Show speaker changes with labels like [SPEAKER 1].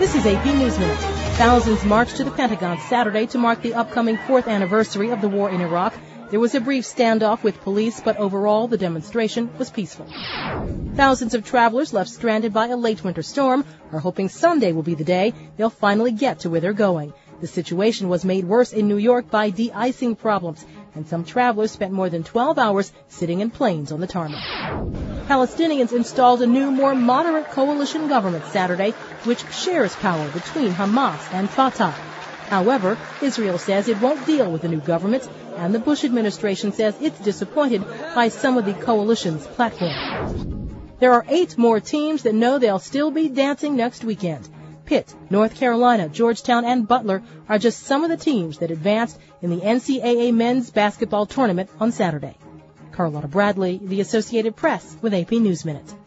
[SPEAKER 1] This is AP News Minute. Thousands marched to the Pentagon Saturday to mark the upcoming 4th anniversary of the war in Iraq. There was a brief standoff with police, but overall the demonstration was peaceful. Thousands of travelers left stranded by a late winter storm are hoping Sunday will be the day they'll finally get to where they're going. The situation was made worse in New York by de-icing problems, and some travelers spent more than 12 hours sitting in planes on the tarmac. Palestinians installed a new, more moderate coalition government Saturday, which shares power between Hamas and Fatah. However, Israel says it won't deal with the new government, and the Bush administration says it's disappointed by some of the coalition's platform. There are 8 more teams that know they'll still be dancing next weekend. Pitt, North Carolina, Georgetown, and Butler are just some of the teams that advanced in the NCAA men's basketball tournament on Saturday. Carlotta Bradley, The Associated Press, with AP News Minute.